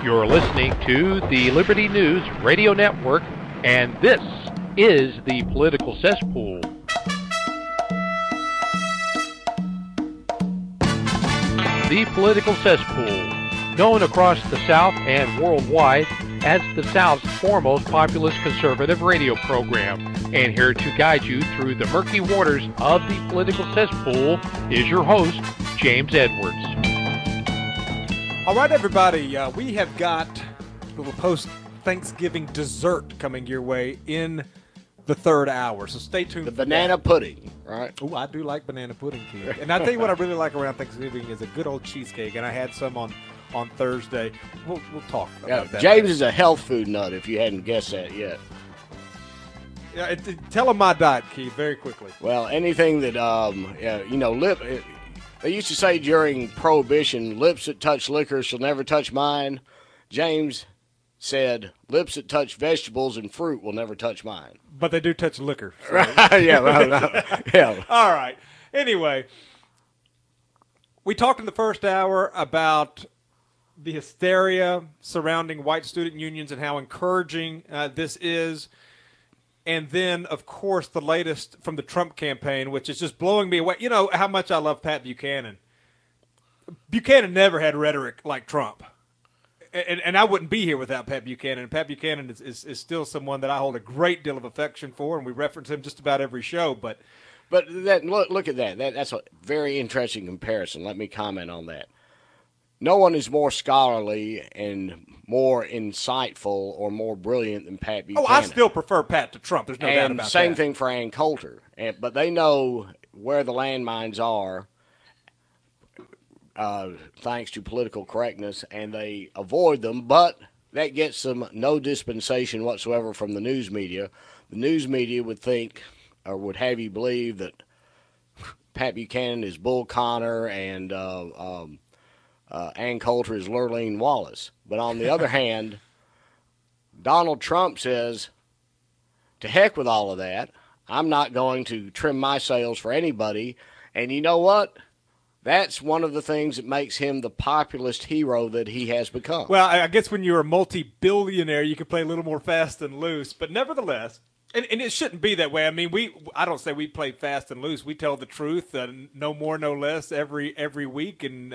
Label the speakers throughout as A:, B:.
A: You're listening to the Liberty News Radio Network, and this is the Political Cesspool. The Political Cesspool, known across the South and worldwide as the South's foremost populist conservative radio program. And here to guide you through the murky waters of the Political Cesspool is your host, James Edwards.
B: All right, everybody, we have got a little post-Thanksgiving dessert coming your way in the third hour, so stay tuned.
C: The banana pudding, right?
B: Oh, I do like banana pudding, Keith. And I tell you what I really like around Thanksgiving is a good old cheesecake, and I had some on Thursday. We'll talk about that.
C: James is a health food nut, if you hadn't guessed that yet.
B: Yeah, tell them my diet, Keith, very quickly.
C: Well, anything that, they used to say during Prohibition, lips that touch liquor shall never touch mine. James said, lips that touch vegetables and fruit will never touch mine.
B: But they do touch liquor. So.
C: Yeah.
B: All right. Anyway, we talked in the first hour about the hysteria surrounding white student unions and how encouraging this is. And then, of course, the latest from the Trump campaign, which is just blowing me away. You know how much I love Pat Buchanan. Buchanan never had rhetoric like Trump. And I wouldn't be here without Pat Buchanan. Pat Buchanan is still someone that I hold a great deal of affection for, and we reference him just about every show. But
C: look at that. That's a very interesting comparison. Let me comment on that. No one is more scholarly and more insightful or more brilliant than Pat Buchanan.
B: Oh, I still prefer Pat to Trump. There's no doubt about that.
C: Same thing for Ann Coulter. But they know where the landmines are, thanks to political correctness, and they avoid them. But that gets them no dispensation whatsoever from the news media. The news media would think, or would have you believe, that Pat Buchanan is Bull Connor and Ann Coulter is Lurleen Wallace. But on the other hand, Donald Trump says, to heck with all of that. I'm not going to trim my sails for anybody. And you know what? That's one of the things that makes him the populist hero that he has become.
B: Well, I guess when you're a multi-billionaire, you can play a little more fast and loose. But nevertheless, and it shouldn't be that way. I mean, I don't say we play fast and loose. We tell the truth, no more, no less, every week. And,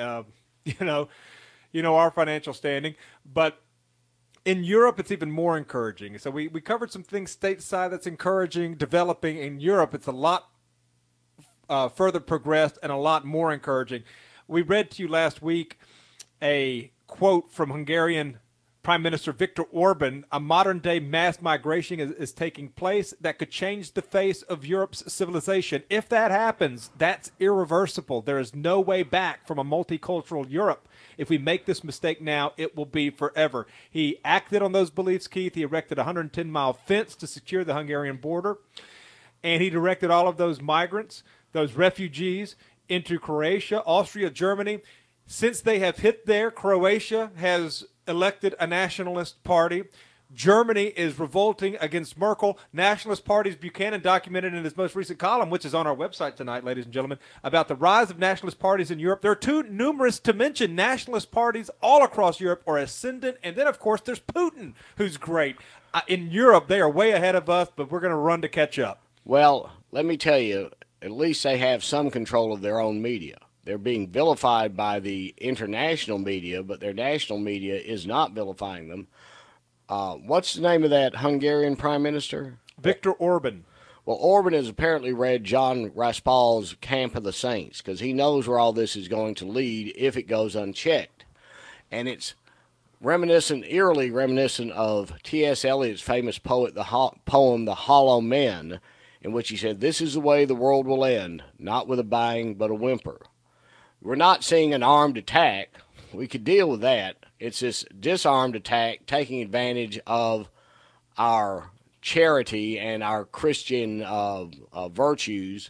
B: you know our financial standing. But in Europe, it's even more encouraging. So we covered some things stateside that's encouraging, developing. In Europe, it's a lot further progressed and a lot more encouraging. We read to you last week a quote from Hungarian Prime Minister Viktor Orban: a modern-day mass migration is taking place that could change the face of Europe's civilization. If that happens, that's irreversible. There is no way back from a multicultural Europe. If we make this mistake now, it will be forever. He acted on those beliefs, Keith. He erected a 110-mile fence to secure the Hungarian border, and he directed all of those migrants, those refugees, into Croatia, Austria, Germany. Since they have hit there, Croatia has elected a nationalist party. Germany is revolting against Merkel. Nationalist parties, Buchanan documented in his most recent column, which is on our website tonight, ladies and gentlemen, about the rise of nationalist parties in Europe. There are too numerous to mention. Nationalist parties all across Europe are ascendant. And then, of course, there's Putin, who's great. In Europe, they are way ahead of us, but we're going to run to catch up.
C: Well, let me tell you, at least they have some control of their own media. They're being vilified by the international media, but their national media is not vilifying them. What's the name of that Hungarian prime minister?
B: Viktor Orban.
C: Well, Orban has apparently read John Raspal's Camp of the Saints, because he knows where all this is going to lead if it goes unchecked. And it's eerily reminiscent of T.S. Eliot's famous poem, The Hollow Men, in which he said, "This is the way the world will end, not with a bang, but a whimper." We're not seeing an armed attack. We could deal with that. It's this disarmed attack taking advantage of our charity and our Christian virtues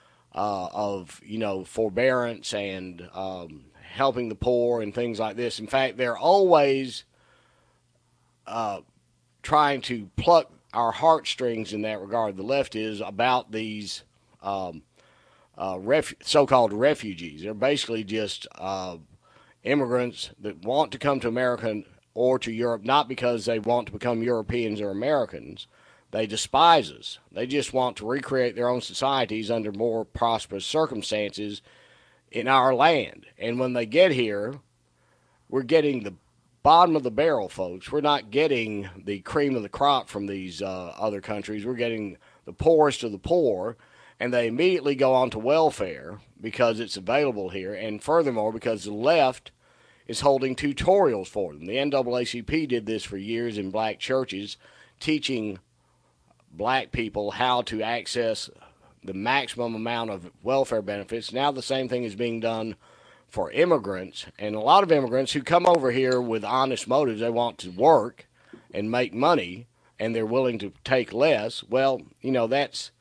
C: of, forbearance and helping the poor and things like this. In fact, they're always trying to pluck our heartstrings in that regard. The left is about these so-called refugees. They're basically just immigrants that want to come to America or to Europe, not because they want to become Europeans or Americans. They despise us. They just want to recreate their own societies under more prosperous circumstances in our land. And when they get here, we're getting the bottom of the barrel, folks. We're not getting the cream of the crop from these other countries. We're getting the poorest of the poor, and they immediately go on to welfare because it's available here, and furthermore, because the left is holding tutorials for them. The NAACP did this for years in black churches, teaching black people how to access the maximum amount of welfare benefits. Now the same thing is being done for immigrants, and a lot of immigrants who come over here with honest motives. They want to work and make money, and they're willing to take less. Well, that's,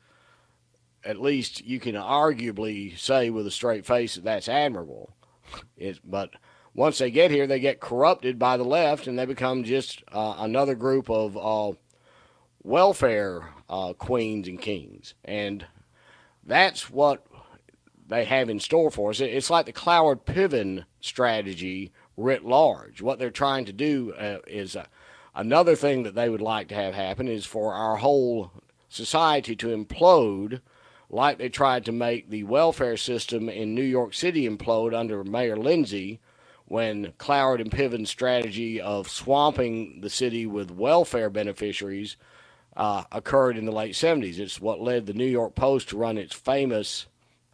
C: at least you can arguably say with a straight face that that's admirable. But once they get here, they get corrupted by the left, and they become just another group of welfare queens and kings. And that's what they have in store for us. It's like the Cloward-Piven strategy writ large. What they're trying to do is another thing that they would like to have happen is for our whole society to implode, like they tried to make the welfare system in New York City implode under Mayor Lindsay, when Cloward and Piven's strategy of swamping the city with welfare beneficiaries occurred in the late 70s. It's what led the New York Post to run its famous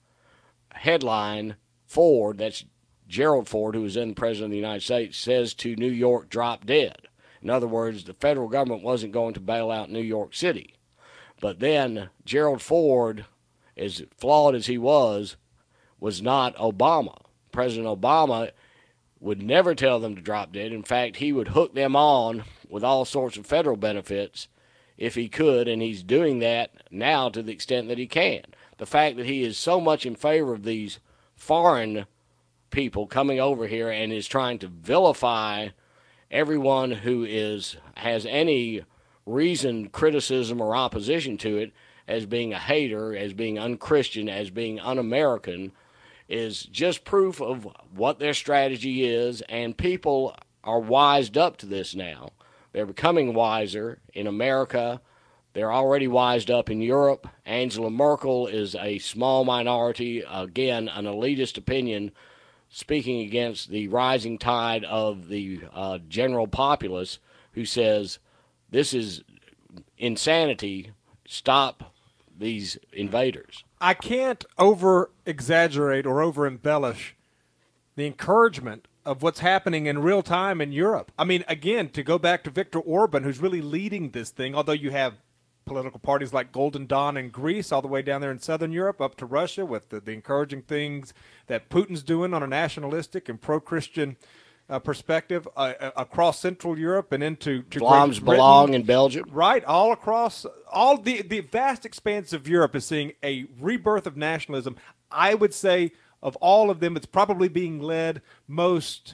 C: headline, Ford, that's Gerald Ford, who was then president of the United States, says to New York, drop dead. In other words, the federal government wasn't going to bail out New York City. But then Gerald Ford, as flawed as he was not Obama. President Obama would never tell them to drop dead. In fact, he would hook them on with all sorts of federal benefits if he could, and he's doing that now to the extent that he can. The fact that he is so much in favor of these foreign people coming over here and is trying to vilify everyone who has any reasoned criticism or opposition to it as being a hater, as being unchristian, as being un-American, is just proof of what their strategy is, and people are wised up to this now. They're becoming wiser in America. They're already wised up in Europe. Angela Merkel is a small minority, again, an elitist opinion, speaking against the rising tide of the general populace, who says, this is insanity, stop these invaders.
B: I can't over-exaggerate or over-embellish the encouragement of what's happening in real time in Europe. I mean, again, to go back to Viktor Orban, who's really leading this thing, although you have political parties like Golden Dawn in Greece, all the way down there in southern Europe, up to Russia, with the encouraging things that Putin's doing on a nationalistic and pro-Christian perspective across Central Europe and into
C: Vlaams belong in Belgium.
B: Right, all across, all the vast expanse of Europe is seeing a rebirth of nationalism. I would say of all of them, it's probably being led most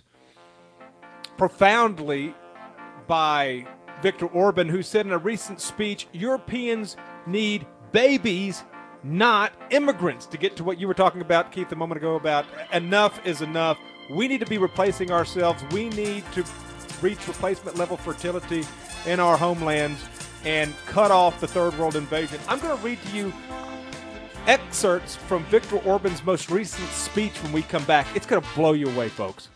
B: profoundly by Viktor Orban, who said in a recent speech, Europeans need babies, not immigrants. To get to what you were talking about, Keith, a moment ago, about enough is enough. We need to be replacing ourselves. We need to reach replacement level fertility in our homelands and cut off the third world invasion. I'm going to read to you excerpts from Viktor Orban's most recent speech when we come back. It's going to blow you away, folks.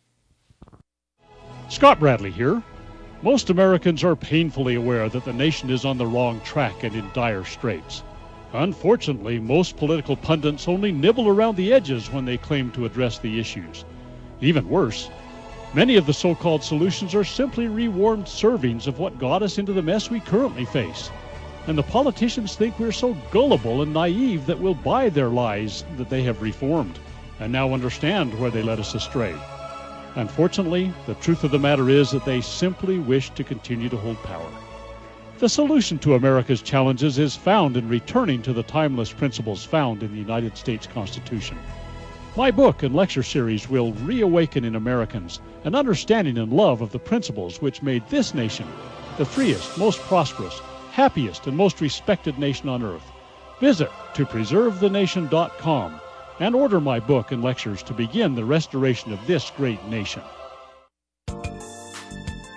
D: Scott Bradley here. Most Americans are painfully aware that the nation is on the wrong track and in dire straits. Unfortunately, most political pundits only nibble around the edges when they claim to address the issues. Even worse, many of the so-called solutions are simply rewarmed servings of what got us into the mess we currently face. And the politicians think we're so gullible and naive that we'll buy their lies that they have reformed, and now understand where they led us astray. Unfortunately, the truth of the matter is that they simply wish to continue to hold power. The solution to America's challenges is found in returning to the timeless principles found in the United States Constitution. My book and lecture series will reawaken in Americans an understanding and love of the principles which made this nation the freest, most prosperous, happiest, and most respected nation on earth. Visit topreservethenation.com and order my book and lectures to begin the restoration of this great nation.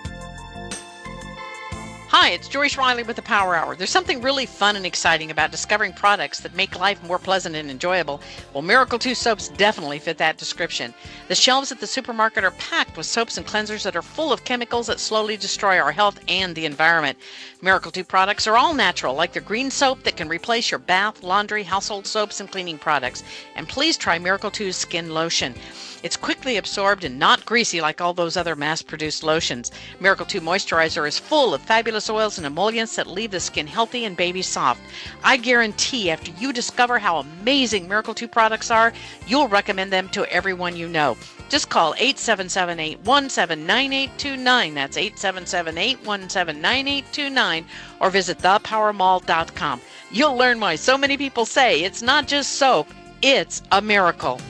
E: Hi, it's Joyce Riley with the Power Hour. There's something really fun and exciting about discovering products that make life more pleasant and enjoyable. Well, Miracle 2 soaps definitely fit that description. The shelves at the supermarket are packed with soaps and cleansers that are full of chemicals that slowly destroy our health and the environment. Miracle 2 products are all natural, like their green soap that can replace your bath, laundry, household soaps, and cleaning products. And please try Miracle 2's skin lotion. It's quickly absorbed and not greasy like all those other mass-produced lotions. Miracle 2 Moisturizer is full of fabulous oils and emollients that leave the skin healthy and baby soft. I guarantee after you discover how amazing Miracle 2 products are, you'll recommend them to everyone you know. Just call 877-817-9829. That's 877-817-9829. Or visit thepowermall.com. You'll learn why so many people say it's not just soap, it's a miracle.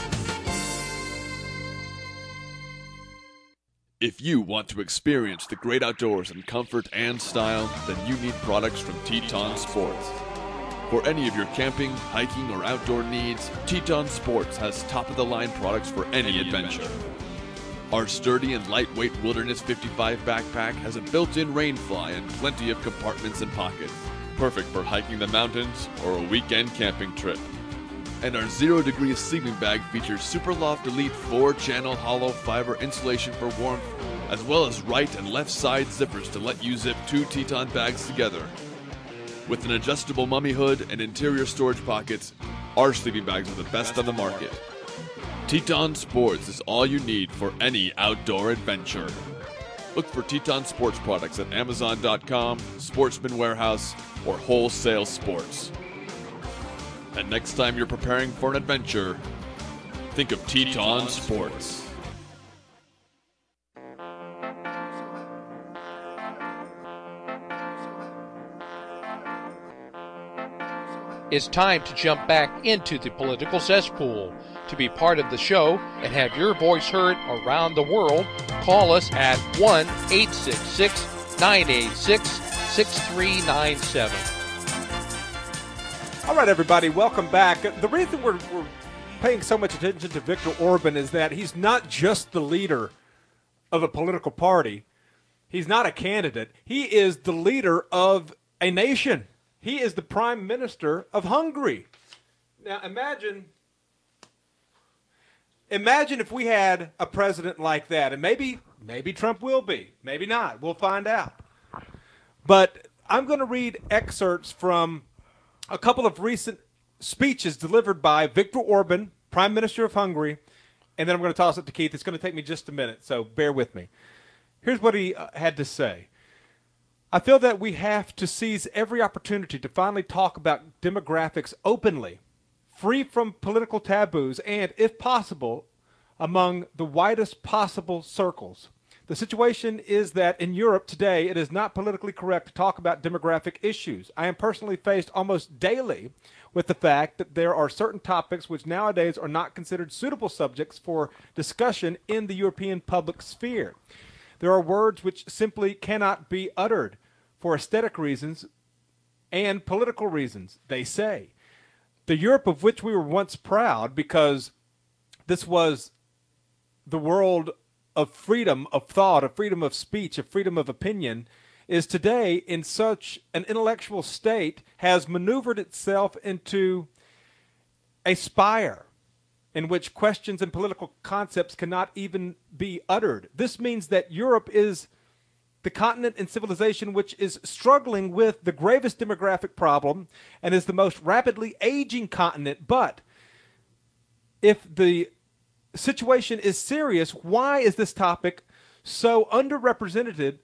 F: If you want to experience the great outdoors in comfort and style, then you need products from Teton Sports. For any of your camping, hiking, or outdoor needs, Teton Sports has top-of-the-line products for any adventure. Our sturdy and lightweight Wilderness 55 backpack has a built-in rain fly and plenty of compartments and pockets, perfect for hiking the mountains or a weekend camping trip. And our 0 Degrees sleeping bag features Superloft Elite 4-channel hollow fiber insulation for warmth, as well as right and left side zippers to let you zip 2 Teton bags together. With an adjustable mummy hood and interior storage pockets, our sleeping bags are the best on the market. Teton Sports is all you need for any outdoor adventure. Look for Teton Sports products at Amazon.com, Sportsman Warehouse, or Wholesale Sports. And next time you're preparing for an adventure, think of Teton Sports.
A: It's time to jump back into the political cesspool. To be part of the show and have your voice heard around the world, call us at 1-866-986-6397.
B: All right, everybody, welcome back. The reason we're paying so much attention to Viktor Orban is that he's not just the leader of a political party. He's not a candidate. He is the leader of a nation. He is the prime minister of Hungary. Now, imagine if we had a president like that, and maybe Trump will be, maybe not. We'll find out. But I'm going to read excerpts from a couple of recent speeches delivered by Viktor Orban, Prime Minister of Hungary, and then I'm going to toss it to Keith. It's going to take me just a minute, so bear with me. Here's what he had to say. I feel that we have to seize every opportunity to finally talk about demographics openly, free from political taboos, and, if possible, among the widest possible circles. The situation is that in Europe today, it is not politically correct to talk about demographic issues. I am personally faced almost daily with the fact that there are certain topics which nowadays are not considered suitable subjects for discussion in the European public sphere. There are words which simply cannot be uttered for aesthetic reasons and political reasons, they say. The Europe of which we were once proud, because this was the world of freedom of thought, of freedom of speech, of freedom of opinion, is today in such an intellectual state, has maneuvered itself into a spire in which questions and political concepts cannot even be uttered. This means that Europe is the continent and civilization which is struggling with the gravest demographic problem and is the most rapidly aging continent. But if the situation is serious, why is this topic so underrepresented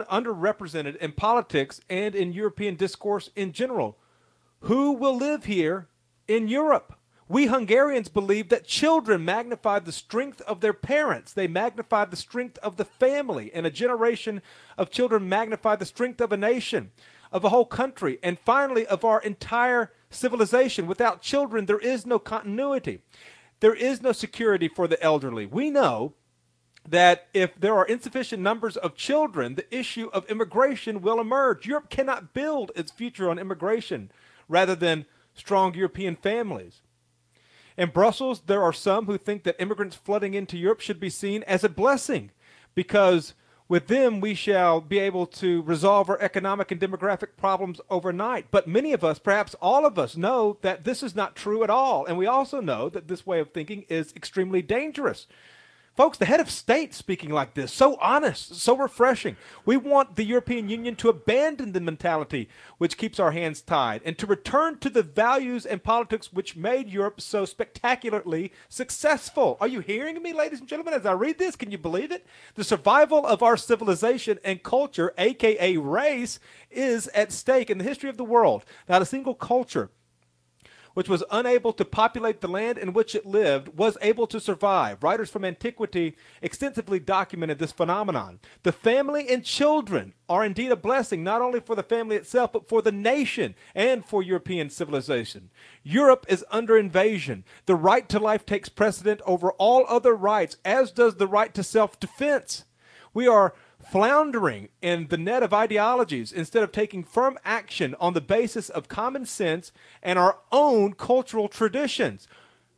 B: in politics and in European discourse in general? Who will live here in Europe? We Hungarians believe that children magnify the strength of their parents. They magnify the strength of the family, and a generation of children magnify the strength of a nation, of a whole country, and finally of our entire civilization. Without children, there is no continuity. There is no security for the elderly. We know that if there are insufficient numbers of children, the issue of immigration will emerge. Europe cannot build its future on immigration rather than strong European families. In Brussels, there are some who think that immigrants flooding into Europe should be seen as a blessing because With them, we shall be able to resolve our economic and demographic problems overnight. But many of us, perhaps all of us, know that this is not true at all. And we also know that this way of thinking is extremely dangerous. Folks, the head of state speaking like this, so honest, so refreshing. We want the European Union to abandon the mentality which keeps our hands tied and to return to the values and politics which made Europe so spectacularly successful. Are you hearing me, ladies and gentlemen, as I read this? Can you believe it? The survival of our civilization and culture, a.k.a. race, is at stake in the history of the world. Not a single culture which was unable to populate the land in which it lived, was able to survive. Writers from antiquity extensively documented this phenomenon. The family and children are indeed a blessing, not only for the family itself, but for the nation and for European civilization. Europe is under invasion. The right to life takes precedent over all other rights, as does the right to self-defense. We are floundering in the net of ideologies instead of taking firm action on the basis of common sense and our own cultural traditions.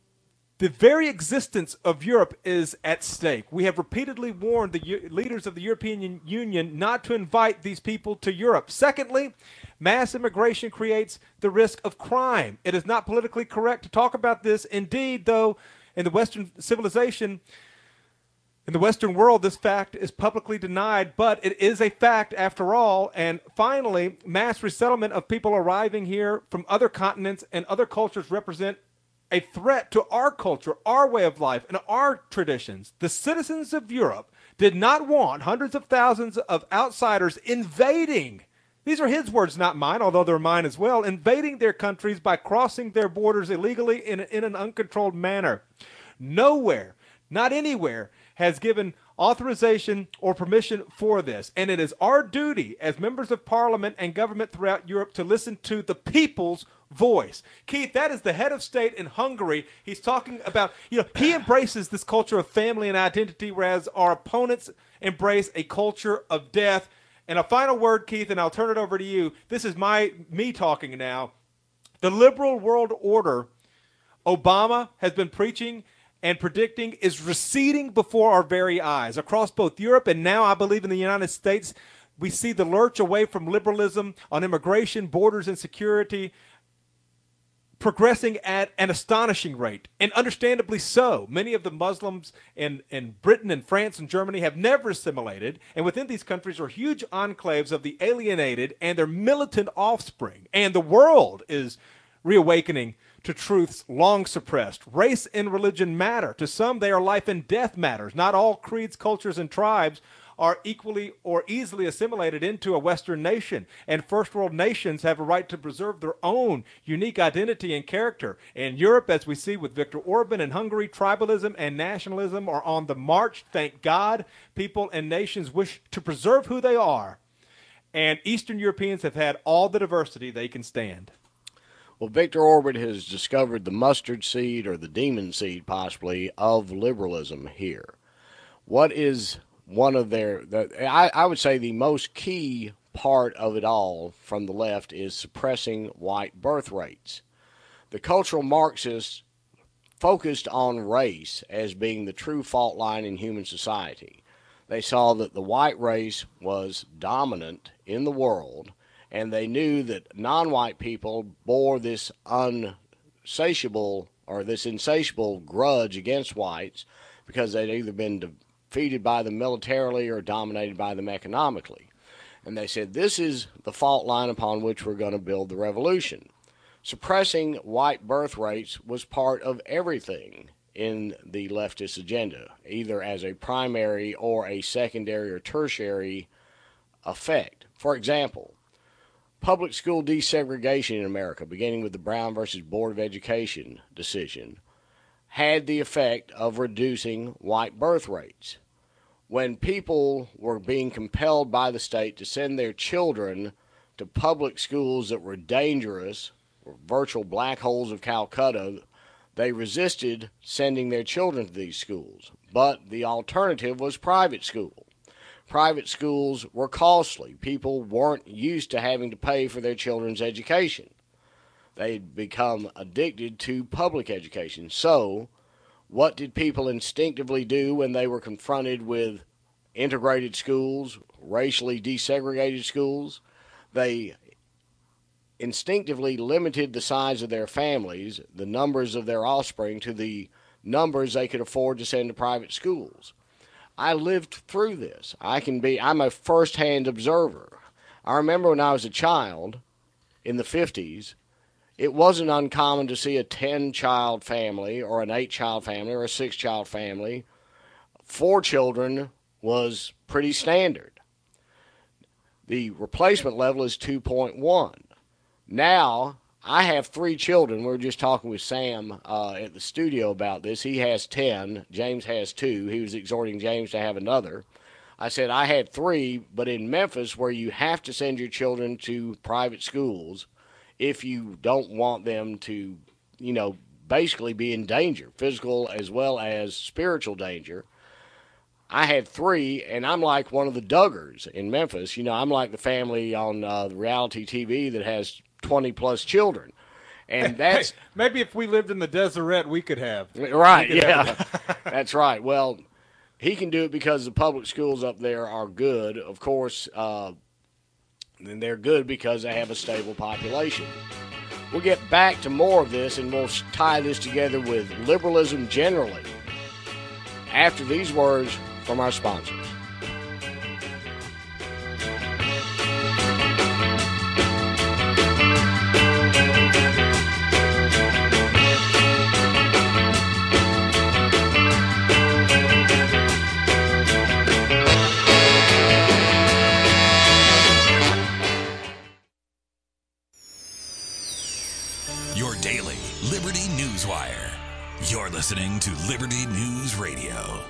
B: The very existence of Europe is at stake. We have repeatedly warned the leaders of the European Union not to invite these people to Europe. Secondly, mass immigration creates the risk of crime. It is not politically correct to talk about this. Indeed, though, in the Western civilization, in the Western world, this fact is publicly denied, but it is a fact after all. And finally, mass resettlement of people arriving here from other continents and other cultures represent a threat to our culture, our way of life, and our traditions. The citizens of Europe did not want hundreds of thousands of outsiders invading. These are his words, not mine, although they're mine as well, invading their countries by crossing their borders illegally in an uncontrolled manner. Nowhere, not anywhere, has given authorization or permission for this. And it is our duty as members of parliament and government throughout Europe to listen to the people's voice. Keith, that is the head of state in Hungary. He's talking about, he embraces this culture of family and identity, whereas our opponents embrace a culture of death. And a final word, Keith, and I'll turn it over to you. This is me talking now. The liberal world order Obama has been preaching and predicting is receding before our very eyes. Across both Europe and now, I believe, in the United States, we see the lurch away from liberalism on immigration, borders, and security progressing at an astonishing rate, and understandably so. Many of the Muslims in Britain and France and Germany have never assimilated, and within these countries are huge enclaves of the alienated and their militant offspring. And the world is reawakening to truths long suppressed. Race and religion matter. To some, they are life and death matters. Not all creeds, cultures, and tribes are equally or easily assimilated into a Western nation, and first world nations have a right to preserve their own unique identity and character. In Europe, as we see with Viktor Orban in Hungary, tribalism and nationalism are on the march. Thank God, people and nations wish to preserve who they are, and Eastern Europeans have had all the diversity they can stand.
C: Well, Viktor Orban has discovered the mustard seed, or the demon seed possibly, of liberalism here. What is one of I would say the most key part of it all from the left is suppressing white birth rates. The cultural Marxists focused on race as being the true fault line in human society. They saw that the white race was dominant in the world, and they knew that non-white people bore this insatiable grudge against whites because they'd either been defeated by them militarily or dominated by them economically. And they said, this is the fault line upon which we're going to build the revolution. Suppressing white birth rates was part of everything in the leftist agenda, either as a primary or a secondary or tertiary effect. For example, public school desegregation in America, beginning with the Brown versus Board of Education decision, had the effect of reducing white birth rates. When people were being compelled by the state to send their children to public schools that were dangerous, or virtual black holes of Calcutta, they resisted sending their children to these schools. But the alternative was private school. Private schools were costly. People weren't used to having to pay for their children's education. They'd become addicted to public education. So, what did people instinctively do when they were confronted with integrated schools, racially desegregated schools. They instinctively limited the size of their families, the numbers of their offspring, to the numbers they could afford to send to private schools. I lived through this. I'm a first-hand observer. I remember when I was a child in the 50s, it wasn't uncommon to see a 10-child family or an 8-child family or a 6-child family. 4 children was pretty standard. The replacement level is 2.1. Now, I have 3 children. We were just talking with Sam at the studio about this. He has 10. James has 2. He was exhorting James to have another. I said I had 3, but in Memphis, where you have to send your children to private schools if you don't want them to, basically be in danger, physical as well as spiritual danger. I had 3, and I'm like one of the Duggars in Memphis. I'm like the family on the reality TV that has 20-plus children. And that's...
B: Maybe if we lived in the Deseret, we could have.
C: Right, yeah. That's right. Well, he can do it because the public schools up there are good. Of course, and they're good because they have a stable population. We'll get back to more of this, and we'll tie this together with liberalism generally after these words from our sponsors.
G: Your daily Liberty Newswire. You're listening to Liberty News Radio.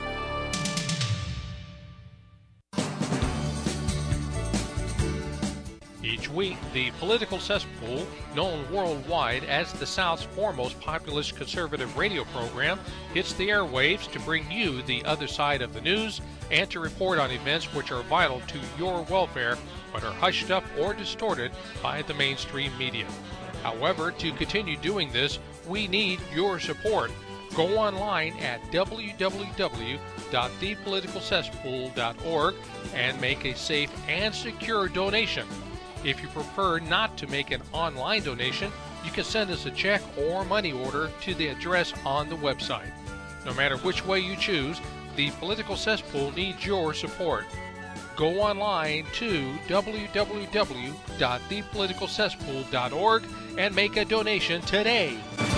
A: Each week, the political cesspool, known worldwide as the South's foremost populist conservative radio program, hits the airwaves to bring you the other side of the news and to report on events which are vital to your welfare but are hushed up or distorted by the mainstream media. However, to continue doing this, we need your support. Go online at www.thepoliticalcesspool.org and make a safe and secure donation. If you prefer not to make an online donation, you can send us a check or money order to the address on the website. No matter which way you choose, the Political Cesspool needs your support. Go online to www.thepoliticalcesspool.org and make a donation today.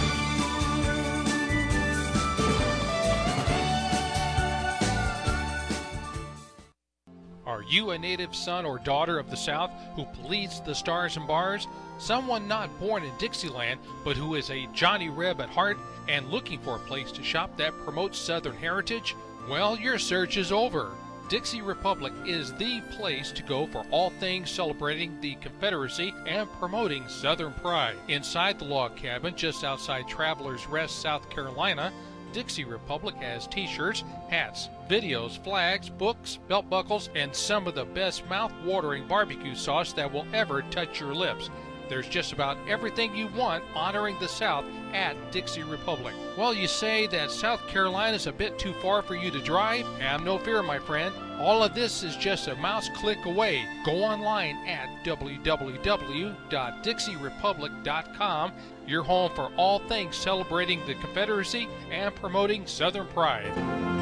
A: Are you a native son or daughter of the South who bleeds the stars and bars? Someone not born in Dixieland, but who is a Johnny Reb at heart and looking for a place to shop that promotes Southern heritage? Well, your search is over. Dixie Republic is the place to go for all things celebrating the Confederacy and promoting Southern pride. Inside the log cabin just outside Travelers Rest, South Carolina, Dixie Republic has t-shirts, hats, videos, flags, books, belt buckles, and some of the best mouth-watering barbecue sauce that will ever touch your lips. There's just about everything you want honoring the South at Dixie Republic. Well, you say that South Carolina is a bit too far for you to drive? Have no fear, my friend. All of this is just a mouse click away. Go online at www.dixierepublic.com, your home for all things celebrating the Confederacy and promoting Southern pride.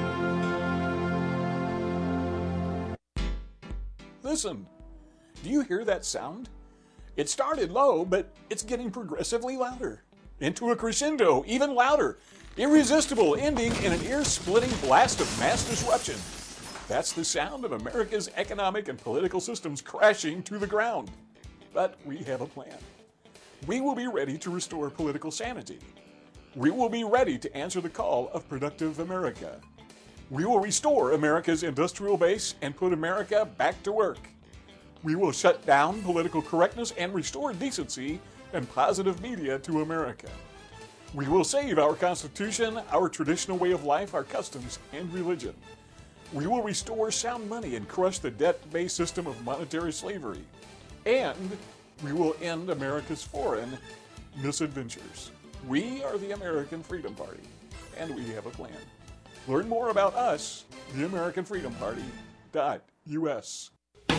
H: Listen, do you hear that sound? It started low, but it's getting progressively louder. Into a crescendo, even louder. Irresistible, ending in an ear-splitting blast of mass disruption. That's the sound of America's economic and political systems crashing to the ground. But we have a plan. We will be ready to restore political sanity. We will be ready to answer the call of productive America. We will restore America's industrial base and put America back to work. We will shut down political correctness and restore decency and positive media to America. We will save our Constitution, our traditional way of life, our customs, and religion. We will restore sound money and crush the debt-based system of monetary slavery. And we will end America's foreign misadventures. We are the American Freedom Party, and we have a plan. Learn more about us, the American Freedom Party, America.us.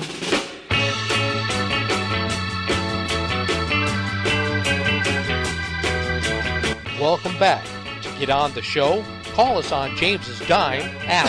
A: Welcome back. To get on the show, call us on James's dime at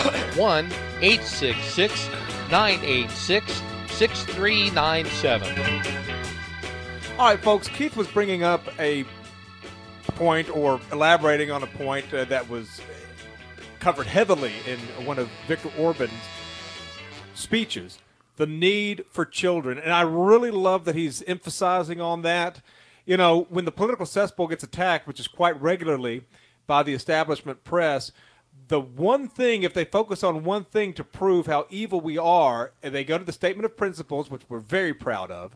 A: 1-866-986-6397.
B: All right, folks, Keith was bringing up a point or elaborating on a point that was covered heavily in one of Viktor Orban's speeches, the need for children. And I really love that he's emphasizing on that. You know, when the political cesspool gets attacked, which is quite regularly by the establishment press, the one thing, if they focus on one thing to prove how evil we are, and they go to the Statement of Principles, which we're very proud of,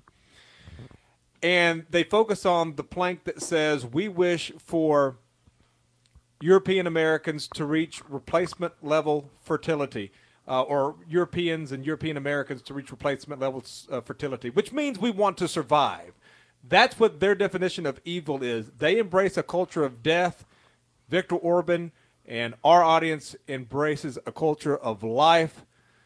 B: and they focus on the plank that says we wish for European Americans to reach replacement level fertility, or Europeans and European Americans to reach replacement level fertility, which means we want to survive. That's what their definition of evil is. They embrace a culture of death. Viktor Orban and our audience embraces a culture of life.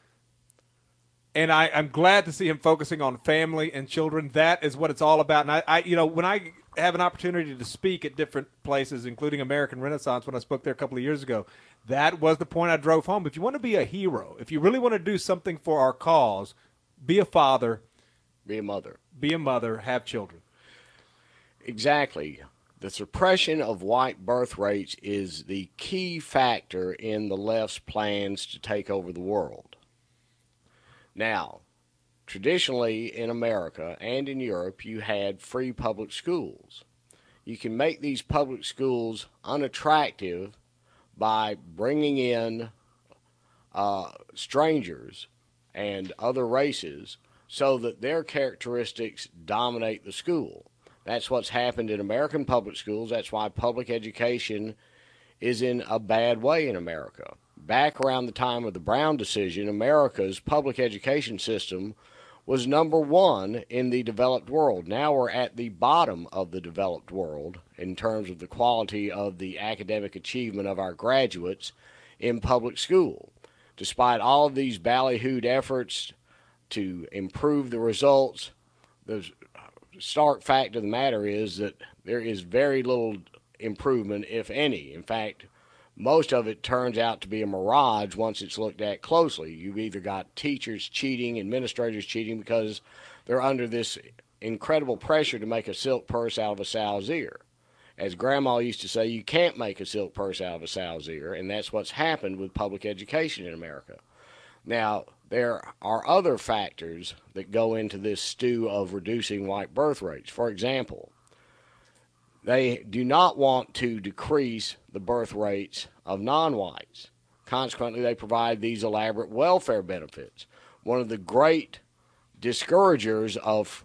B: And I'm glad to see him focusing on family and children. That is what it's all about. And I when I have an opportunity to speak at different places, including American Renaissance, when I spoke there a couple of years ago, that was the point I drove home. If you want to be a hero, if you really want to do something for our cause, be a father.
C: Be a mother.
B: Be a mother. Have children.
C: Exactly. The suppression of white birth rates is the key factor in the left's plans to take over the world. Now, traditionally in America and in Europe, you had free public schools. You can make these public schools unattractive by bringing in strangers and other races so that their characteristics dominate the school. That's what's happened in American public schools. That's why public education is in a bad way in America. Back around the time of the Brown decision, America's public education system was number one in the developed world. Now we're at the bottom of the developed world in terms of the quality of the academic achievement of our graduates in public school. Despite all of these ballyhooed efforts to improve the results, the stark fact of the matter is that there is very little improvement, if any. In fact, most of it turns out to be a mirage once it's looked at closely. You've either got teachers cheating, administrators cheating, because they're under this incredible pressure to make a silk purse out of a sow's ear. As Grandma used to say, you can't make a silk purse out of a sow's ear, and that's what's happened with public education in America. Now, there are other factors that go into this stew of reducing white birth rates. For example, they do not want to decrease the birth rates of non-whites. Consequently, they provide these elaborate welfare benefits. One of the great discouragers of,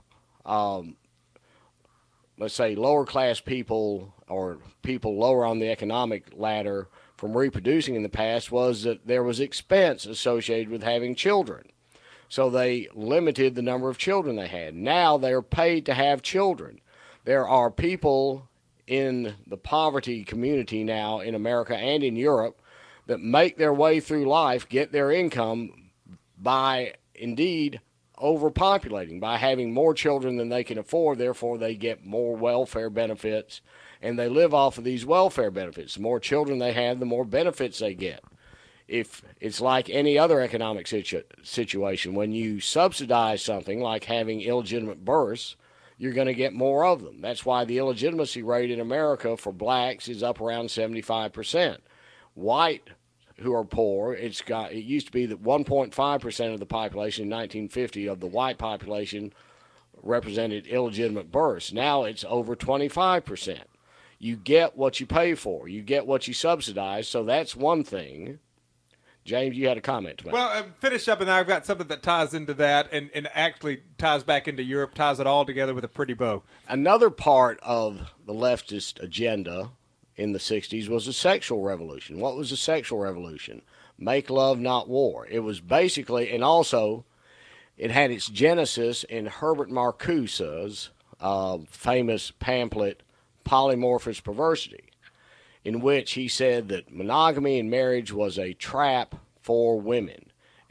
C: let's say, lower-class people or people lower on the economic ladder from reproducing in the past was that there was expense associated with having children. So they limited the number of children they had. Now they're paid to have children. There are people in the poverty community now in America and in Europe that make their way through life, get their income by, indeed, overpopulating, by having more children than they can afford. Therefore, they get more welfare benefits, and they live off of these welfare benefits. The more children they have, the more benefits they get. If it's like any other economic situation, when you subsidize something like having illegitimate births, you're going to get more of them. That's why the illegitimacy rate in America for blacks is up around 75%. White who are poor, it used to be that 1.5% of the population in 1950 of the white population represented illegitimate births. Now it's over 25%. You get what you pay for. You get what you subsidize, so that's one thing. James, you had a comment to make.
B: Well, finish up, and I've got something that ties into that and actually ties back into Europe, ties it all together with a pretty bow.
C: Another part of the leftist agenda in the 60s was the sexual revolution. What was the sexual revolution? Make love, not war. It was basically, and also it had its genesis in Herbert Marcuse's famous pamphlet, Polymorphous Perversity, in which he said that monogamy in marriage was a trap for women,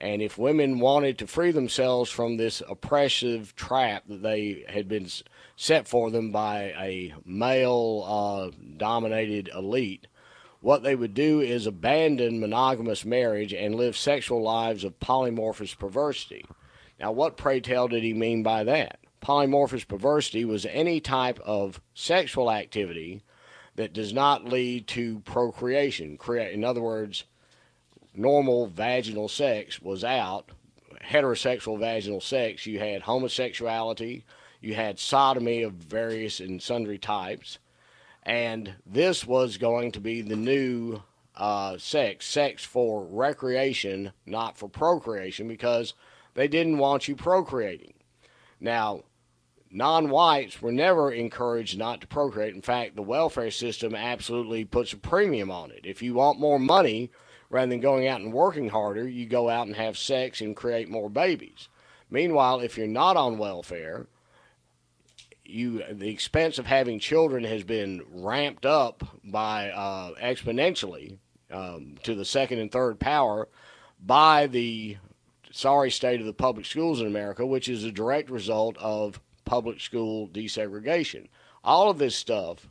C: And if women wanted to free themselves from this oppressive trap that they had been set for them by a male-dominated elite, what they would do is abandon monogamous marriage and live sexual lives of polymorphous perversity. Now, what, pray tell, did he mean by that? Polymorphous perversity was any type of sexual activity that does not lead to procreation. In other words, normal vaginal sex was out. Heterosexual vaginal sex, you had homosexuality, you had sodomy of various and sundry types, and this was going to be the new sex for recreation, not for procreation, because they didn't want you procreating. Now, non-whites were never encouraged not to procreate. In fact, the welfare system absolutely puts a premium on it. If you want more money, rather than going out and working harder, you go out and have sex and create more babies. Meanwhile, if you're not on welfare, the expense of having children has been ramped up by exponentially to the second and third power by the sorry state of the public schools in America, which is a direct result of public school desegregation. All of this stuff,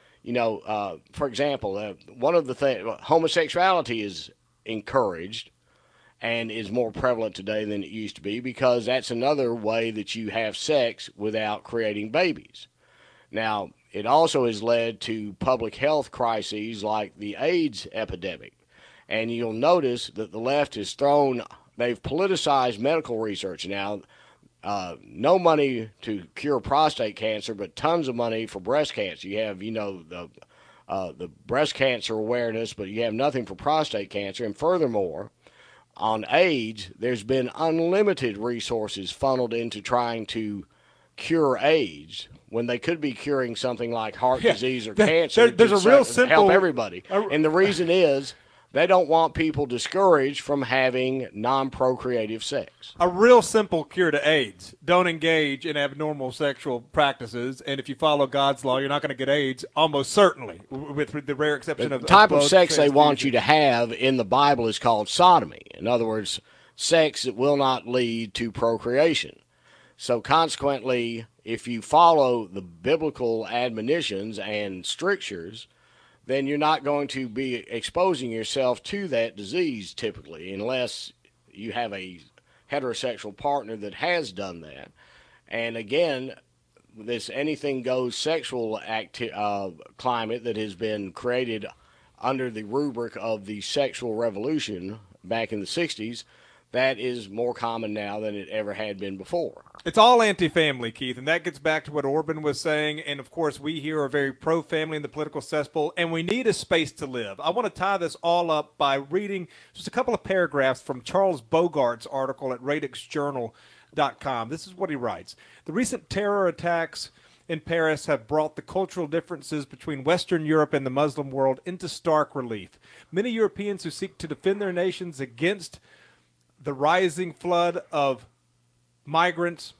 C: for example, one of the things, homosexuality is encouraged and is more prevalent today than it used to be, because that's another way that you have sex without creating babies. Now, it also has led to public health crises like the AIDS epidemic. And you'll notice that the left has they've politicized medical research now. No money to cure prostate cancer, but tons of money for breast cancer. You have, the breast cancer awareness, but you have nothing for prostate cancer. And furthermore, on AIDS, there's been unlimited resources funneled into trying to cure AIDS when they could be curing something like heart disease or cancer.
B: There's a real simple
C: help everybody. And the reason is they don't want people discouraged from having non-procreative sex.
B: A real simple cure to AIDS: don't engage in abnormal sexual practices, and if you follow God's law, you're not going to get AIDS, almost certainly, with the rare exception of
C: the type of sex they want you to have in the Bible is called sodomy. In other words, sex that will not lead to procreation. So consequently, if you follow the biblical admonitions and strictures, then you're not going to be exposing yourself to that disease typically, unless you have a heterosexual partner that has done that. And again, this anything goes sexual climate that has been created under the rubric of the sexual revolution back in the 60s, that is more common now than it ever had been before.
B: It's all anti-family, Keith, and that gets back to what Orban was saying. And, of course, we here are very pro-family in the political cesspool, and we need a space to live. I want to tie this all up by reading just a couple of paragraphs from Charles Bogart's article at RadixJournal.com. This is what he writes. The recent terror attacks in Paris have brought the cultural differences between Western Europe and the Muslim world into stark relief. Many Europeans who seek to defend their nations against the rising flood of migrants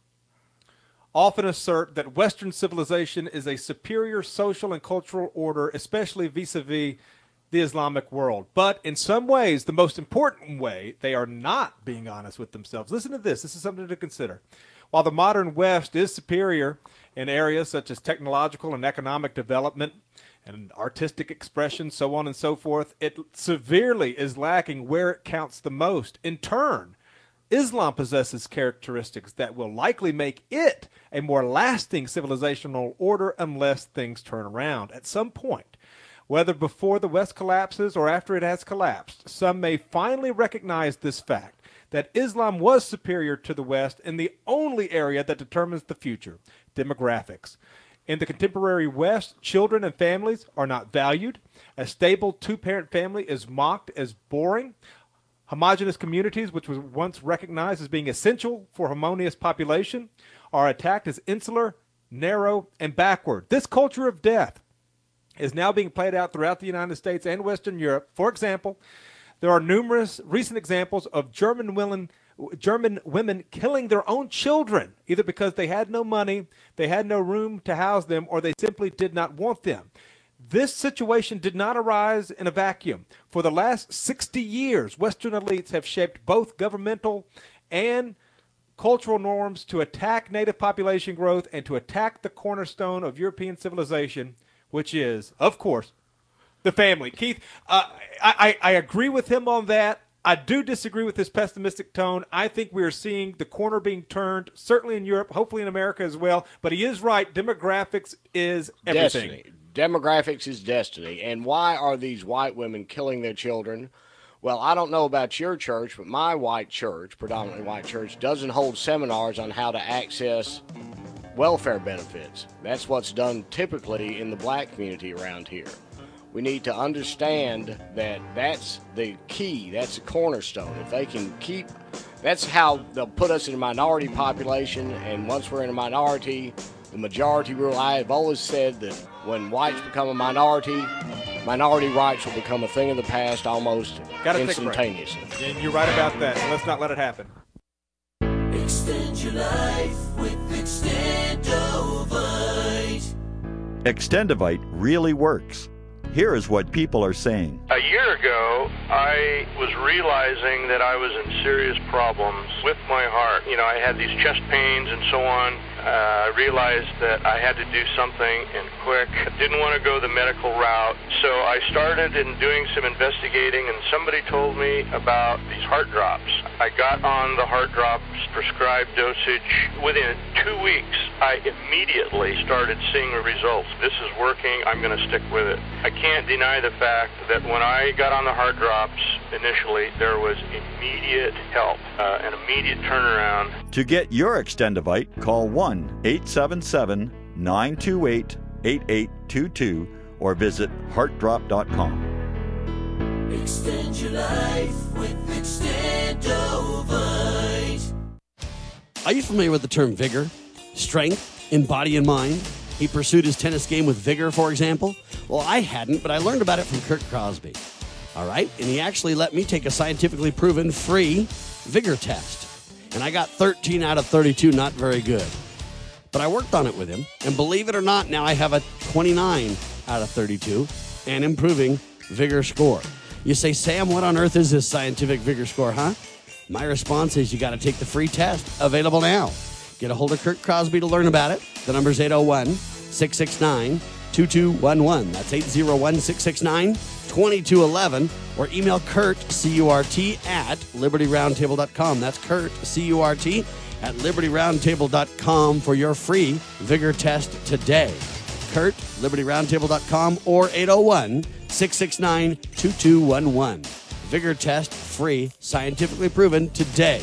B: often assert that Western civilization is a superior social and cultural order, especially vis-a-vis the Islamic world. But in some ways, the most important way, they are not being honest with themselves. Listen to this. This is something to consider. While the modern West is superior in areas such as technological and economic development and artistic expression, so on and so forth, it severely is lacking where it counts the most. In turn, Islam possesses characteristics that will likely make it a more lasting civilizational order unless things turn around. At some point, whether before the West collapses or after it has collapsed, some may finally recognize this fact, that Islam was superior to the West in the only area that determines the future, demographics. In the contemporary West, children and families are not valued. A stable two-parent family is mocked as boring. Homogeneous communities, which was once recognized as being essential for harmonious population, are attacked as insular, narrow, and backward. This culture of death is now being played out throughout the United States and Western Europe. For example, there are numerous recent examples of German women killing their own children, either because they had no money, they had no room to house them, or they simply did not want them. This situation did not arise in a vacuum. For the last 60 years, Western elites have shaped both governmental and cultural norms to attack native population growth and to attack the cornerstone of European civilization, which is, of course, the family. Keith, I agree with him on that. I do disagree with his pessimistic tone. I think we are seeing the corner being turned, certainly in Europe, hopefully in America as well. But he is right. Demographics is everything.
C: Destiny. Demographics is destiny. And why are these white women killing their children? Well, I don't know about your church, but my white church, predominantly white church, doesn't hold seminars on how to access welfare benefits. That's what's done typically in the black community around here. We need to understand that that's the key, that's the cornerstone. If they can keep, that's how they'll put us in a minority population, and once we're in a minority, the majority rule. I have always said that when whites become a minority rights will become a thing of the past almost instantaneously.
B: And you're right about that. Let's not let it happen.
I: Extend your life with Extendovite.
J: Extendovite really works. Here is what people are saying.
K: A year ago, I was realizing that I was in serious problems with my heart. You know, I had these chest pains and so on. I realized that I had to do something and quick. I didn't want to go the medical route. So I started in doing some investigating, and somebody told me about these heart drops. I got on the heart drops prescribed dosage. Within 2 weeks, I immediately started seeing the results. This is working. I'm going to stick with it. I can't deny the fact that when I got on the heart drops initially, there was immediate help, an immediate turnaround.
J: To get your Extendovite, call 1-877-928-8822 or visit heartdrop.com.
I: Extend your life with Extendovite.
L: Are you familiar with the term vigor, strength in body and mind? He pursued his tennis game with vigor, for example. Well, I hadn't, but I learned about it from Kurt Crosby. All right? And he actually let me take a scientifically proven free vigor test. And I got 13 out of 32, not very good. But I worked on it with him, and believe it or not, now I have a 29 out of 32 and improving vigor score. You say, Sam, what on earth is this scientific vigor score, huh? My response is you got to take the free test, available now. Get a hold of Kurt Crosby to learn about it. The number's 801-669-2211. That's 801-669-2211. Or email Kurt, C-U-R-T, at LibertyRoundtable.com. That's Kurt, C-U-R-T, at LibertyRoundtable.com for your free vigor test today. Kurt, LibertyRoundtable.com, or 801-669-2211. Vigor test, free, scientifically proven today.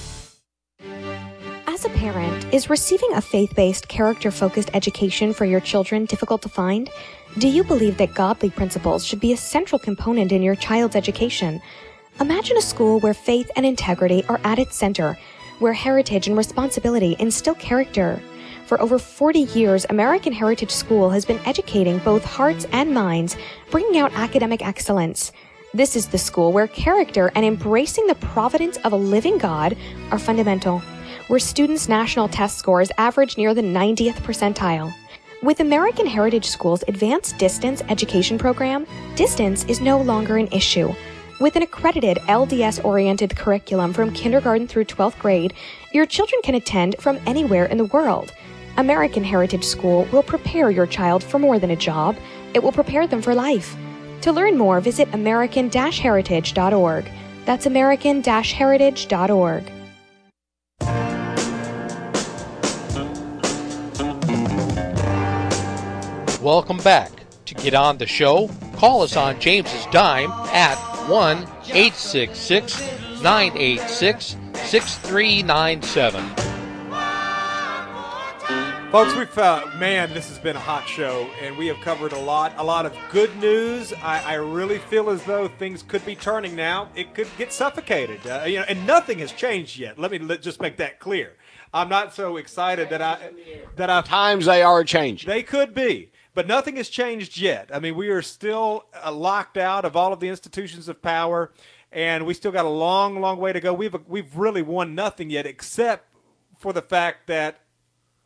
M: As a parent, is receiving a faith-based, character-focused education for your children difficult to find? Do you believe that godly principles should be a central component in your child's education? Imagine a school where faith and integrity are at its center, where heritage and responsibility instill character. For over 40 years, American Heritage School has been educating both hearts and minds, bringing out academic excellence. This is the school where character and embracing the providence of a living God are fundamental, where students' national test scores average near the 90th percentile. With American Heritage School's Advanced Distance Education Program, distance is no longer an issue. With an accredited LDS-oriented curriculum from kindergarten through 12th grade, your children can attend from anywhere in the world. American Heritage School will prepare your child for more than a job. It will prepare them for life. To learn more, visit American-Heritage.org. That's American-Heritage.org.
A: Welcome back. To get on the show, call us on James's Dime at 1-866-986-6397.
B: Folks, we've man, this has been a hot show, and we have covered a lot of good news. I really feel as though things could be turning now. It could get suffocated, and nothing has changed yet. Let me just make that clear. I'm not so excited that I
C: times they are changing.
B: They could be, but nothing has changed yet. I mean, we are still locked out of all of the institutions of power, and we still got a long, long way to go. We've really won nothing yet, except for the fact that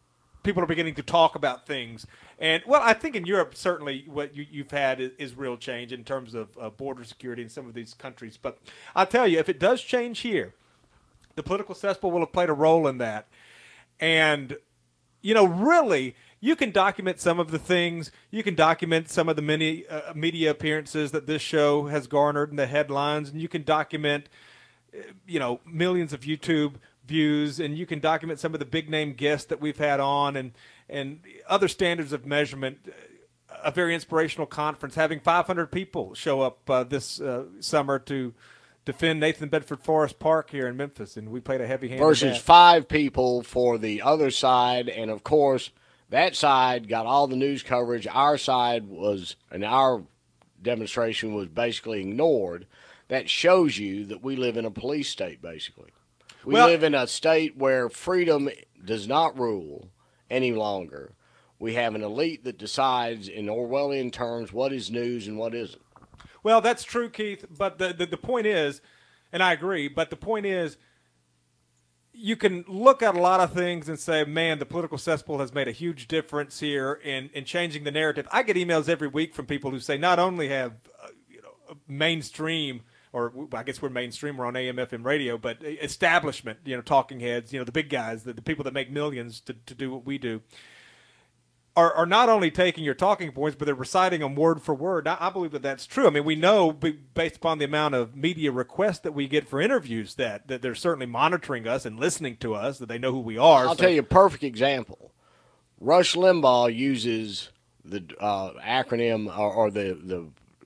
B: people are beginning to talk about things. And, well, I think in Europe, certainly what you've had is real change in terms of border security in some of these countries. But I'll tell you, if it does change here, the political cesspool will have played a role in that. And, really, you can document some of the things. You can document some of the many media appearances that this show has garnered in the headlines. And you can document, millions of YouTube views. And you can document some of the big-name guests that we've had on and other standards of measurement. A very inspirational conference, having 500 people show up this summer to defend Nathan Bedford Forest Park here in Memphis, and we played a heavy hand
C: versus 5 people for the other side, and of course that side got all the news coverage. Our side was, and our demonstration was basically ignored. That shows you that we live in a police state, basically. We live in a state where freedom does not rule any longer. We have an elite that decides in Orwellian terms what is news and what isn't.
B: Well, that's true, Keith, but the point is, and I agree, but the point is you can look at a lot of things and say, man, the political cesspool has made a huge difference here in changing the narrative. I get emails every week from people who say not only have mainstream, or I guess we're mainstream, we're on AM, FM radio, but establishment, talking heads, the big guys, the people that make millions to do what we do, are not only taking your talking points, but they're reciting them word for word. Now, I believe that that's true. I mean, we know, based upon the amount of media requests that we get for interviews, that they're certainly monitoring us and listening to us, that they know who we are.
C: I'll tell you a perfect example. Rush Limbaugh uses the acronym or the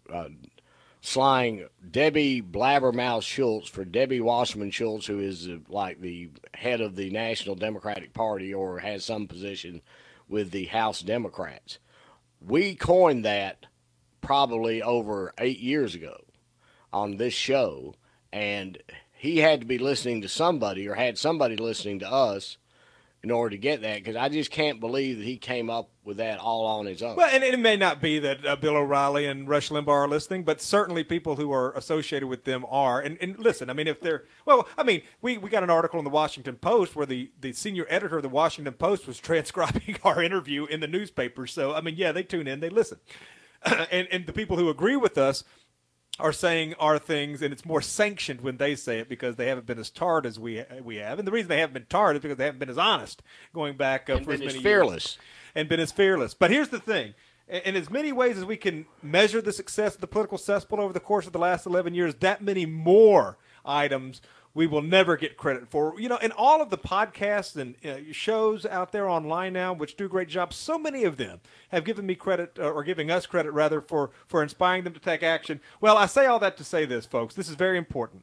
C: slang Debbie Blabbermouth Schultz for Debbie Wasserman Schultz, who is like the head of the National Democratic Party or has some position with the House Democrats. We coined that probably over 8 years ago on this show, and he had to be listening to somebody or had somebody listening to us in order to get that, because I just can't believe that he came up with that all on his own.
B: Well, and it may not be that Bill O'Reilly and Rush Limbaugh are listening, but certainly people who are associated with them are. And listen, I mean, if they're – well, I mean, we got an article in the Washington Post where the senior editor of the Washington Post was transcribing our interview in the newspaper. So, I mean, yeah, they tune in, they listen. and the people who agree with us are saying our things, and it's more sanctioned when they say it because they haven't been as tarred as we have. And the reason they haven't been tarred is because they haven't been as honest going back for as many years. And been as fearless. But here's the thing. In as many ways as we can measure the success of the political cesspool over the course of the last 11 years, that many more items we will never get credit for. And all of the podcasts and shows out there online now, which do great jobs, so many of them have given me credit, or giving us credit, rather, for inspiring them to take action. Well, I say all that to say this, folks. This is very important.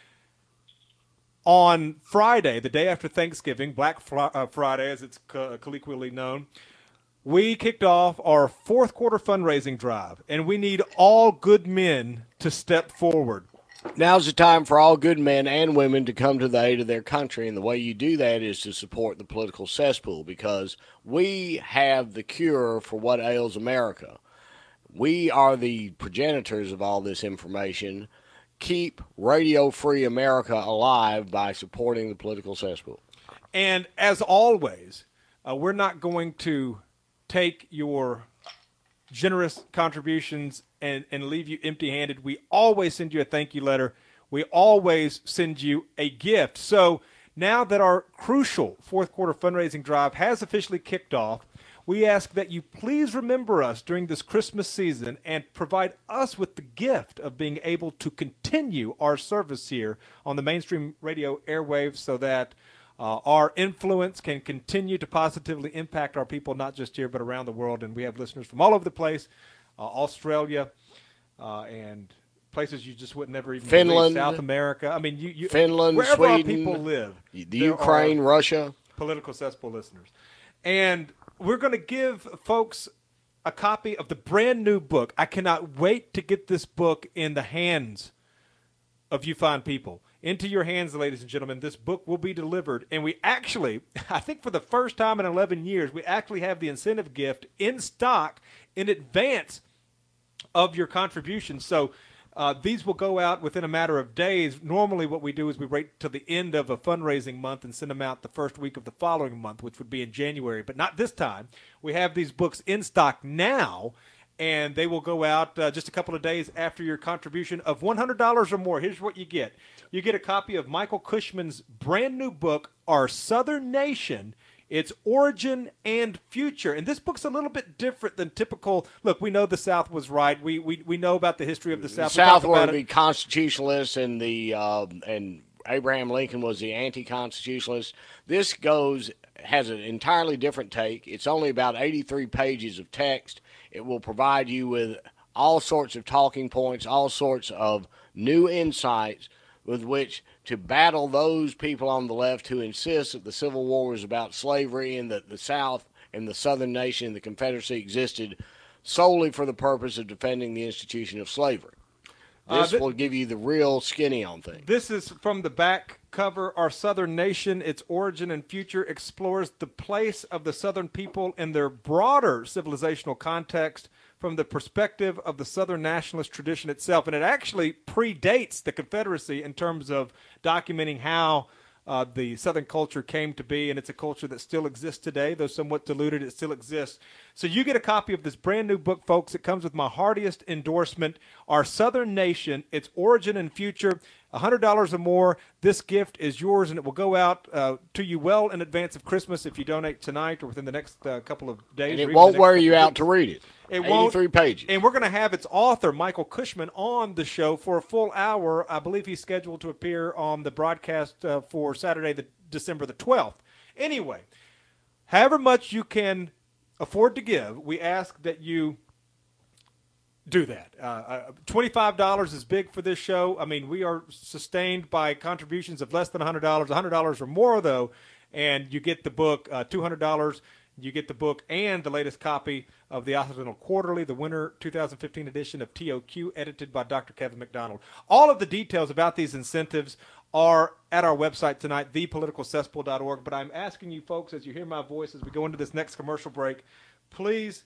B: On Friday, the day after Thanksgiving, Black Friday, as it's colloquially known, we kicked off our fourth quarter fundraising drive, and we need all good men to step forward.
C: Now's the time for all good men and women to come to the aid of their country, and the way you do that is to support the political cesspool, because we have the cure for what ails America. We are the progenitors of all this information. Keep Radio Free America alive by supporting the political cesspool.
B: And as always, we're not going to take your generous contributions and leave you empty-handed. We always send you a thank you letter. We always send you a gift. So now that our crucial fourth quarter fundraising drive has officially kicked off, we ask that you please remember us during this Christmas season and provide us with the gift of being able to continue our service here on the mainstream radio airwaves, so that our influence can continue to positively impact our people, not just here but around the world. And we have listeners from all over the place, Australia, and places you just would never even
C: Finland,
B: believe, South America. I mean,
C: Finland,
B: wherever
C: Sweden,
B: our people live,
C: the Ukraine, Russia,
B: political cesspool listeners. And we're going to give folks a copy of the brand new book. I cannot wait to get this book in the hands of you fine people. Into your hands, ladies and gentlemen. This book will be delivered. And we actually, I think for the first time in 11 years, we actually have the incentive gift in stock in advance of your contribution. So These will go out within a matter of days. Normally what we do is we wait till the end of a fundraising month and send them out the first week of the following month, which would be in January. But not this time. We have these books in stock now, and they will go out just a couple of days after your contribution of $100 or more. Here's what you get. You get a copy of Michael Cushman's brand new book, Our Southern Nation, Its Origin and Future. And this book's a little bit different than typical. Look, we know the South was right. We know about the history of the South.
C: The South were the constitutionalists, and and Abraham Lincoln was the anti-constitutionalist. This has an entirely different take. It's only about 83 pages of text. It will provide you with all sorts of talking points, all sorts of new insights with which to battle those people on the left who insist that the Civil War was about slavery and that the South and the Southern nation and the Confederacy existed solely for the purpose of defending the institution of slavery. This will give you the real skinny on things.
B: This is from the back cover. Our Southern Nation, Its Origin and Future, explores the place of the Southern people in their broader civilizational context from the perspective of the Southern nationalist tradition itself. And it actually predates the Confederacy in terms of documenting how the Southern culture came to be, and it's a culture that still exists today, though somewhat diluted, it still exists. So you get a copy of this brand new book, folks. It comes with my heartiest endorsement, Our Southern Nation, Its Origin and Future, $100 or more. This gift is yours, and it will go out to you well in advance of Christmas if you donate tonight or within the next couple of days.
C: And it won't wear you out to read it.
B: It
C: 83 pages.
B: And we're going to have its author, Michael Cushman, on the show for a full hour. I believe he's scheduled to appear on the broadcast for Saturday, December the 12th. Anyway, however much you can afford to give, we ask that you do that. $25 is big for this show. I mean, we are sustained by contributions of less than $100. $100 or more, though, and you get the book, $200. You get the book and the latest copy of the Occidental Quarterly, the winter 2015 edition of TOQ, edited by Dr. Kevin McDonald. All of the details about these incentives are at our website tonight, thepoliticalcesspool.org. But I'm asking you folks, as you hear my voice as we go into this next commercial break, please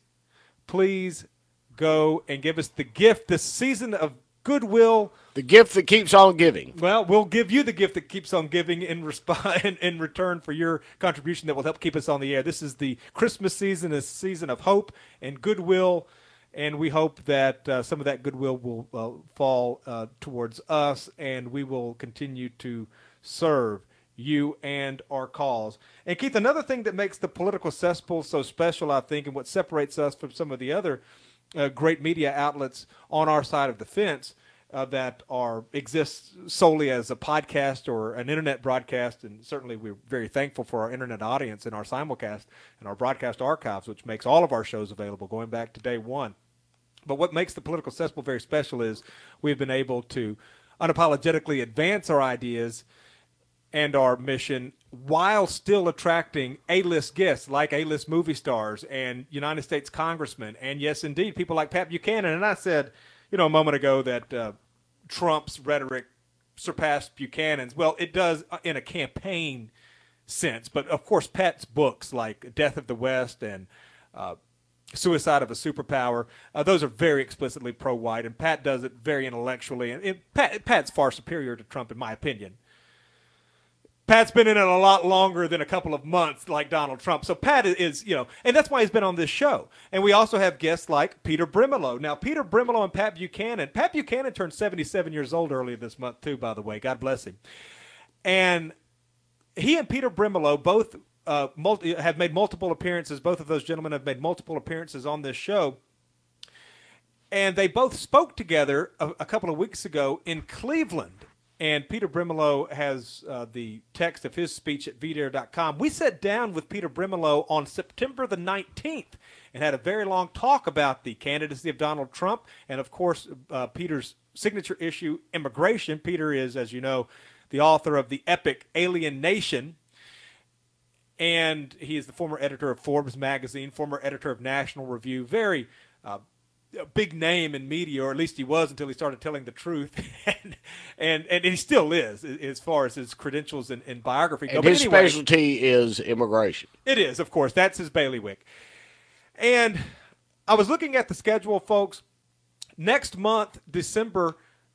B: go and give us the gift this season of goodwill.
C: The gift that keeps on giving.
B: Well, we'll give you the gift that keeps on giving in return for your contribution that will help keep us on the air. This is the Christmas season, a season of hope and goodwill, and we hope that some of that goodwill will fall towards us, and we will continue to serve you and our cause. And Keith, another thing that makes the Political Cesspool so special, I think, and what separates us from some of the other great media outlets on our side of the fence that exist solely as a podcast or an internet broadcast, and certainly we're very thankful for our internet audience and our simulcast and our broadcast archives, which makes all of our shows available going back to day one. But what makes the Political Cesspool very special is we've been able to unapologetically advance our ideas and our mission while still attracting A-list guests like A-list movie stars and United States congressmen and, yes, indeed, people like Pat Buchanan. And I said, a moment ago that Trump's rhetoric surpassed Buchanan's. Well, it does in a campaign sense. But, of course, Pat's books like Death of the West and Suicide of a Superpower, those are very explicitly pro-white, and Pat does it very intellectually. And Pat's far superior to Trump, in my opinion. Pat's been in it a lot longer than a couple of months like Donald Trump. So Pat is, and that's why he's been on this show. And we also have guests like Peter Brimelow. Now, Peter Brimelow and Pat Buchanan turned 77 years old earlier this month, too, by the way. God bless him. And he and Peter Brimelow both have made multiple appearances. Both of those gentlemen have made multiple appearances on this show. And they both spoke together a couple of weeks ago in Cleveland. And Peter Brimelow has the text of his speech at VDare.com. We sat down with Peter Brimelow on September the 19th and had a very long talk about the candidacy of Donald Trump and, of course, Peter's signature issue, immigration. Peter is, as you know, the author of the epic Alien Nation, and he is the former editor of Forbes magazine, former editor of National Review, very big name in media, or at least he was until he started telling the truth, and he still is as far as his credentials and biography go.
C: And his specialty is immigration.
B: It is, of course. That's his bailiwick. And I was looking at the schedule, folks. Next month, December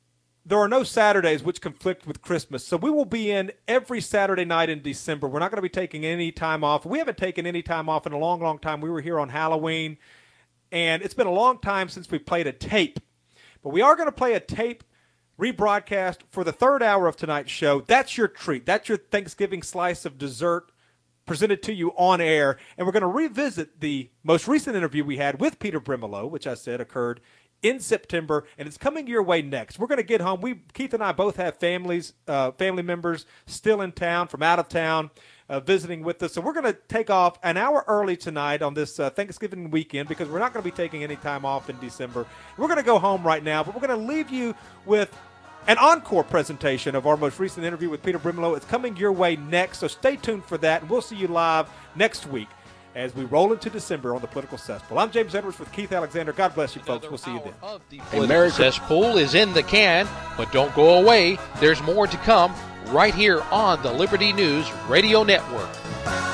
B: there are no Saturdays which conflict with Christmas, so we will be in every Saturday night in December. We're not going to be taking any time off. We haven't taken any time off in a long, long time. We were here on Halloween, and it's been a long time since we played a tape. But we are going to play a tape rebroadcast for the third hour of tonight's show. That's your treat. That's your Thanksgiving slice of dessert presented to you on air. And we're going to revisit the most recent interview we had with Peter Brimelow, which I said occurred in September, and it's coming your way next. We're going to get home. Keith and I both have family members still in town, from out of town, visiting with us. So we're going to take off an hour early tonight on this Thanksgiving weekend because we're not going to be taking any time off in December. We're going to go home right now, but we're going to leave you with an encore presentation of our most recent interview with Peter Brimelow. It's coming your way next, so stay tuned for that, and we'll see you live next week as we roll into December on the Political Cesspool. I'm James Edwards with Keith Alexander. God bless you, folks. We'll see you then.
A: The Political Cesspool is in the can, but don't go away. There's more to come right here on the Liberty News Radio Network.